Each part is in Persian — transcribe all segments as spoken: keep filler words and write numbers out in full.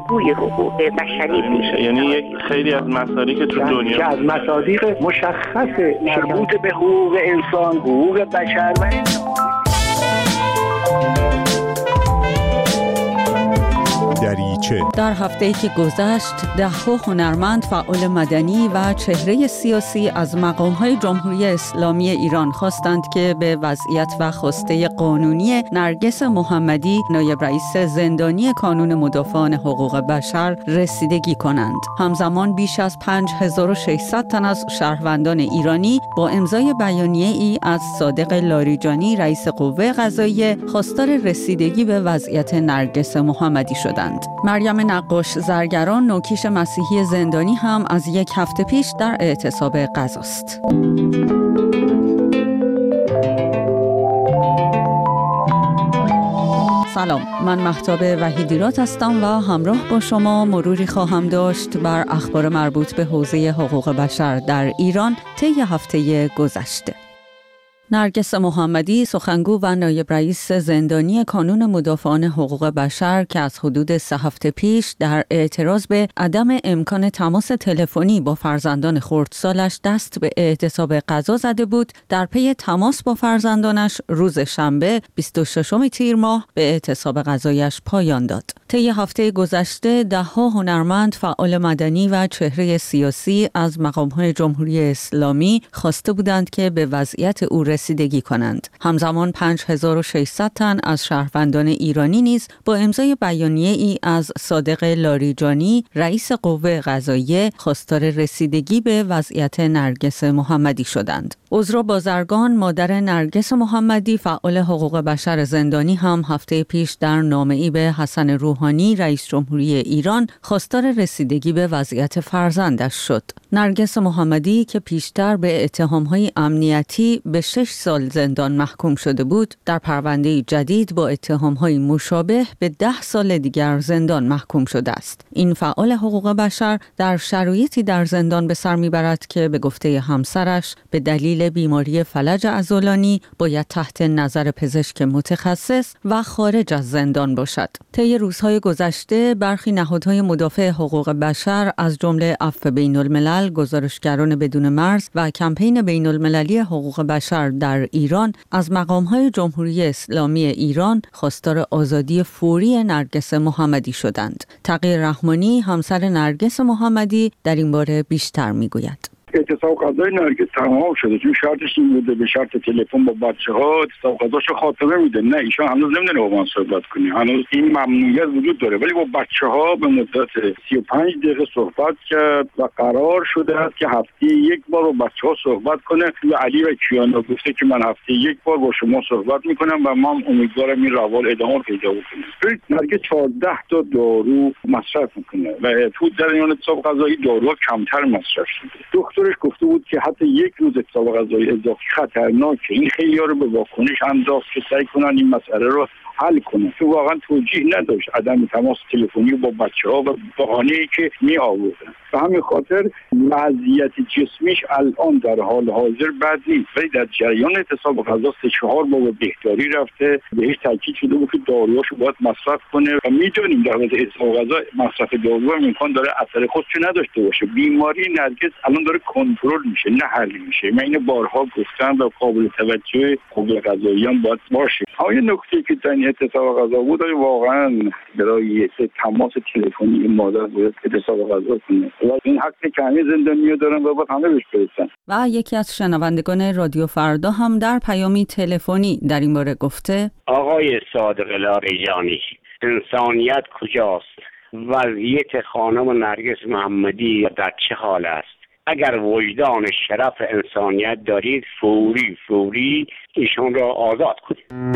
الگوی حقوق بشری میشه. یعنی یک خیلی از مصادیق که تو دنیا که از مصادیق مشخص مربوط به حقوق انسان، حقوق بشر و دریچه. در هفته‌ای که گذشت ده‌ها هنرمند، فعال مدنی و چهره سیاسی از مقام‌های جمهوری اسلامی ایران خواستند که به وضعیت و خواسته قانونی نرگس محمدی، نایب رئیس زندانی کانون مدافعان حقوق بشر رسیدگی کنند. همزمان بیش از پنج هزار و ششصد تن از شهروندان ایرانی با امضای بیانیه‌ای از صادق لاریجانی، رئیس قوه قضاییه، خواستار رسیدگی به وضعیت نرگس محمدی شدند. مریم نقاش زرگران، نوکیش مسیحی زندانی، هم از یک هفته پیش در اعتصاب قضاست. سلام، من مهتاب وحیدیرات هستم و همراه با شما مروری خواهم داشت بر اخبار مربوط به حوزه حقوق بشر در ایران طی هفته گذشته. نرگس محمدی، سخنگو و نایب رئیس زندانی کانون مدافعان حقوق بشر که از حدود سه هفته پیش در اعتراض به عدم امکان تماس تلفنی با فرزندان خردسالش دست به اعتصاب قضا زده بود، در پی تماس با فرزندانش روز شنبه بیست و ششم تیر ماه به اعتصاب قضایش پایان داد. طی هفته گذشته ده‌ها هنرمند، فعال مدنی و چهره سیاسی از مقام‌های جمهوری اسلامی خواسته بودند که به وضعیت او رسیدگی کنند. همزمان پنج هزار و ششصد تن از شهروندان ایرانی نیز با امضای بیانیه‌ای از صادق لاریجانی، رئیس قوه قضاییه، خواستار رسیدگی به وضعیت نرگس محمدی شدند. عذرا بازرگان، مادر نرگس محمدی، فعال حقوق بشر زندانی، هم هفته پیش در نامه‌ای به حسن روحانی، رئیس جمهوری ایران، خواستار رسیدگی به وضعیت فرزندش شد. نرگس محمدی که پیشتر به اتهام‌های امنیتی به شش سال زندان محکوم شده بود، در پرونده جدید با اتهام‌های مشابه به ده سال دیگر زندان محکوم شده است. این فعال حقوق بشر در شرایطی در زندان به سر میبرد که به گفته همسرش به دلیل بیماری فلج عضلانی باید تحت نظر پزشک متخصص و خارج از زندان باشد. طی روزهای گذشته برخی نهادهای مدافع حقوق بشر از جمله عفو بین الملل، گزارشگران بدون مرز و کمپین بین المللی حقوق بشر در ایران از مقام‌های جمهوری اسلامی ایران خواستار آزادی فوری نرگس محمدی شدند. تقی رحمانی، همسر نرگس محمدی، در این باره بیشتر میگوید. اعتصاب قضای نرگس تمام شده، چون شرطش این بوده به شرط تلفن با بچه‌ها اعتصاب قضاشو خاتمه میده. نه، ایشان هنوز نمیدونه با من صحبت کنی، هنوز این ممنوعیت وجود داره، ولی با بچه‌ها به مدت سی و پنج دقیقه صحبت کرد و قرار شده است که هفته یک بار با بچه‌ها صحبت کنه. و علی و کیانا گفته که من هفته یک بار با شما صحبت میکنم و من امیدوارم این روال ادامه پیدا بکنه. نرگس چهارده تا دارو مصرف میکنه و تو جریان اعتصاب قضایی داروها کمتر مصرف شده. دکتر گفته بود که حتی یک روز اعتصاب قضایی اضافی خطرناکه. این خیلی‌ها رو به واکنش انداخت که سعی کنن این مسئله رو حل کنه، تو واقعا توجیه نداشت عدم تماس تلفنی با بچه‌ها و بهانه‌ای که می آوردن. به همین خاطر وضعیت جسمیش الان در حال حاضر بد نیست، ولی در جریان اعتصاب قضا سه چهار بار به بهداری رفته، بهش تاکید شده بود که داروهاشو باید مصرف کنه و میدونیم در حالت اعتصاب قضا مصرف دارو هم امکان داره اثر خودشو نداشته باشه. بیماری نرگس الان داره کنترل میشه، نه حل میشه. من اینو بارها گفتم و قابل توجه قوه قضاییه هم باید باشه. های نکته که در اعتصاب قضا بود واقعا برای تماس تلفنی مادر باید اعتصاب قضا کنه و این حقی که همه زندانی‌ها دارن و باید همه بهش برسن. و یکی از شنوندگان رادیو فردا هم در پیامی تلفنی در این باره گفته: آقای صادق لاریجانی، انسانیت کجاست؟ وضعیت خانم نرگس محمدی در چه حال است؟ اگر وجدان شرف انسانیت دارید فوری فوری ایشون را آزاد کنید.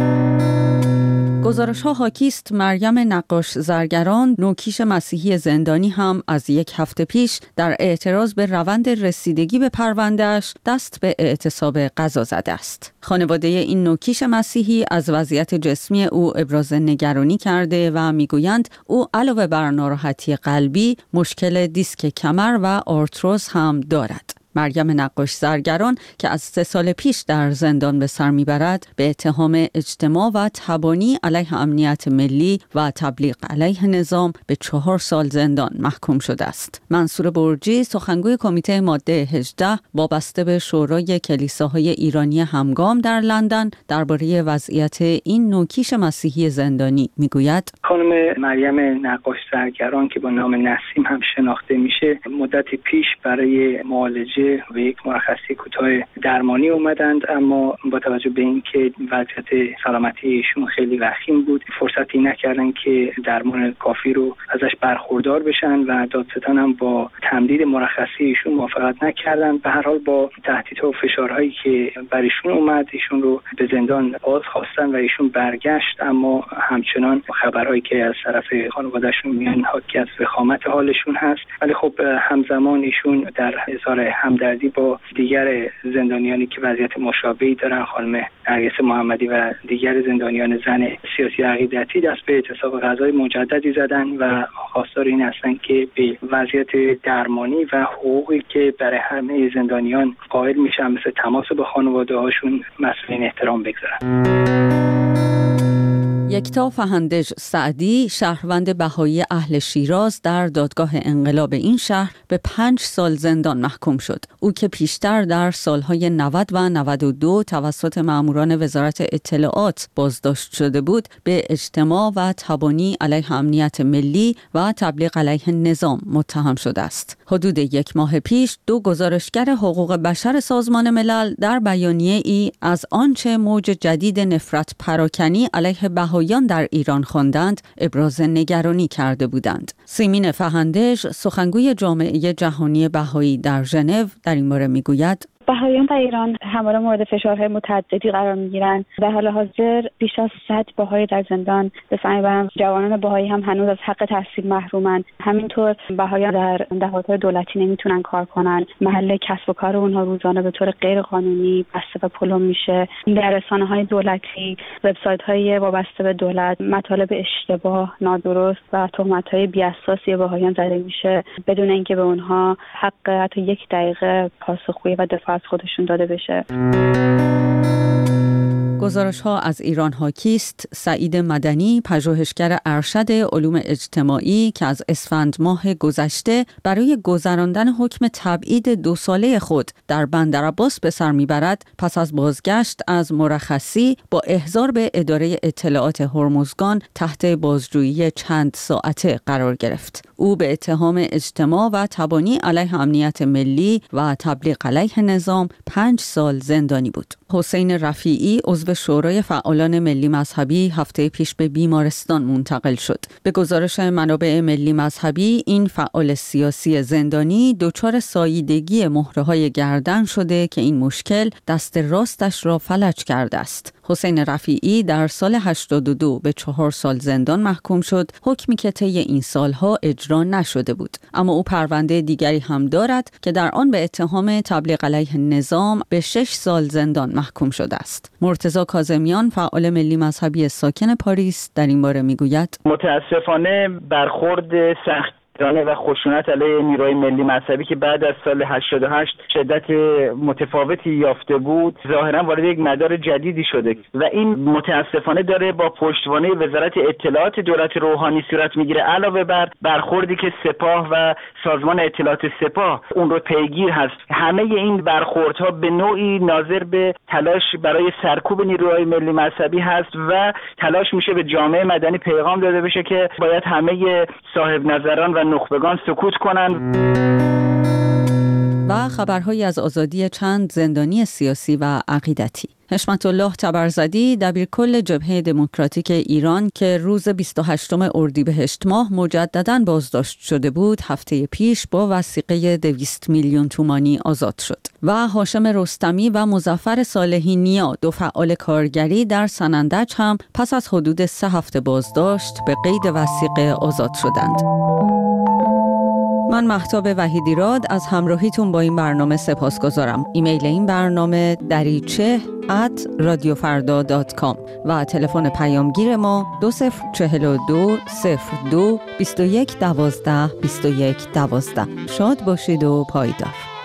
گزارش ها حاکی است مریم نقاش زرگران، نوکیش مسیحی زندانی، هم از یک هفته پیش در اعتراض به روند رسیدگی به پروندهش دست به اعتصاب قضا زده است. خانواده این نوکیش مسیحی از وضعیت جسمی او ابراز نگرانی کرده و میگویند او علاوه بر ناراحتی قلبی مشکل دیسک کمر و آرتروز هم دارد. مریم نقاش زرگران که از سه سال پیش در زندان به سر میبرد به اتهام اجتماع و تبانی علیه امنیت ملی و تبلیغ علیه نظام به چهار سال زندان محکوم شده است. منصور برجی سخنگوی کمیته ماده هجده وابسته به شورای کلیساهای ایرانی همگام در لندن درباره وضعیت این نوکیش مسیحی زندانی میگوید: خانم مریم نقاش زرگران که با نام نسیم هم شناخته میشه مدت پیش برای معالجه و یک مرخصی کوتاه درمانی اومدند، اما با توجه به اینکه وضعیت سلامتی ایشون خیلی وخیم بود فرصتی نکردن که درمان کافی رو ازش برخوردار بشن و دادستان هم با تمدید مرخصی ایشون موافقت نکردن. به هر حال با تهدیدها و فشارهایی که بر ایشون اومد ایشون رو به زندان باز خواستن و ایشون برگشت، اما همچنان خبرهایی که از طرف خانواده‌شون میان حاکی از وخامت حالشون هست. ولی خب همزمان ایشون در اظهار همدردی با دیگر زندانیانی که وضعیت مشابهی دارن، خانم نرگس محمدی و دیگر زندانیان زن سیاسی عقیدتی، دست به اعتصاب غذای مجددی زدن و خواستار این هستن که به وضعیت درمانی و حقوقی که برای همه زندانیان قائل میشن مثل تماس با خانواده‌هاشون مسئولین احترام بگذارن. یکتا فهندج سعدی شهروند بهایی اهل شیراز در دادگاه انقلاب این شهر به پنج سال زندان محکوم شد. او که پیشتر در سالهای نود و نود و دو توسط ماموران وزارت اطلاعات بازداشت شده بود به اجتماع و تبانی علیه امنیت ملی و تبلیغ علیه نظام متهم شده است. حدود یک ماه پیش دو گزارشگر حقوق بشر سازمان ملل در بیانیه ای از آنچه موج جدید نفرت پراکنی علیه بهایی در ایران خواندند ابراز نگرانی کرده بودند. سیمین فهندج سخنگوی جامعه جهانی بهایی در ژنو در این باره میگوید: بهاییان در ایران همواره مورد فشارهای متعددی قرار میگیرند. در حال حاضر بیش از صد بهایی در زندان به سر میبرند. جوانان بهایی هم هنوز از حق تحصیل محرومند. همینطور بهاییان در دفاتر دولتی نمیتونن کار کنن. محل کسب و کار اونها روزانه به طور غیر قانونی بسته و پلم میشه. در رسانه‌های دولتی، وبسایت‌های وابسته به دولت مطالب اشتباه، نادرست و تهمت‌های بی‌اساسی بهاییان زده میشه بدون اینکه به اونها حق حتی یک دقیقه پاسخگویی و دفاع از خودشون داده بشه. گزارش ها از ایران حاکیست. سعید مدنی پژوهشگر ارشد علوم اجتماعی که از اسفند ماه گذشته برای گذراندن حکم تبعید دو ساله خود در بندرعباس به سر میبرد پس از بازگشت از مرخصی با احضار به اداره اطلاعات هرمزگان تحت بازجویی چند ساعته قرار گرفت. او به اتهام اجتماع و تبانی علیه امنیت ملی و تبلیغ علیه نظام پنج سال زندانی بود. حسین رفیعی عضو شورای فعالان ملی مذهبی هفته پیش به بیمارستان منتقل شد. به گزارش منابع ملی مذهبی این فعال سیاسی زندانی دچار ساییدگی مهره‌های گردن شده که این مشکل دست راستش را فلج کرده است. حسین رفیعی در سال هشتاد و دو به چهار سال زندان محکوم شد، حکمی که طی این سالها اجرا نشده بود. اما او پرونده دیگری هم دارد که در آن به اتهام تبلیغ علیه نظام به شش سال زندان محکوم شده است. مرتضی کاظمیان فعال ملی مذهبی ساکن پاریس در این باره میگوید: متاسفانه برخورد سخت و خشونت علیه نیروهای ملی مذهبی که بعد از سال هشتاد و هشت شدت متفاوتی یافته بود ظاهرا وارد یک مدار جدیدی شده و این متاسفانه داره با پشتوانه وزارت اطلاعات دولت روحانی صورت میگیره، علاوه بر برخوردی که سپاه و سازمان اطلاعات سپاه اون رو پیگیر هست. همه این برخوردها به نوعی ناظر به تلاش برای سرکوب نیروهای ملی مذهبی هست و تلاش میشه به جامعه مدنی پیغام داده بشه که باید همه صاحب نظران و نخبگان سکوت کنند. و خبرهایی از آزادی چند زندانی سیاسی و عقیدتی. حشمت الله تبرزدی دبیرکل جبهه دموکراتیک ایران که روز بیست و هشتم اردیبهشت ماه مجدداً بازداشت شده بود هفته پیش با وثیقه دویست میلیون تومانی آزاد شد و هاشم رستمی و مظفر صالحی نیا دو فعال کارگری در سنندج هم پس از حدود سه هفته بازداشت به قید وثیقه آزاد شدند. من مهتاب وحیدیراد از همراهیتون با این برنامه سپاسگزارم. ایمیل این برنامه دریچه ات رادیو فردا دات کام و تلفن پیامگیر ما دو صفر چهل و دو صفر دو بیست و یک دوازده بیست و یک دوازده. شاد باشید و پایدار.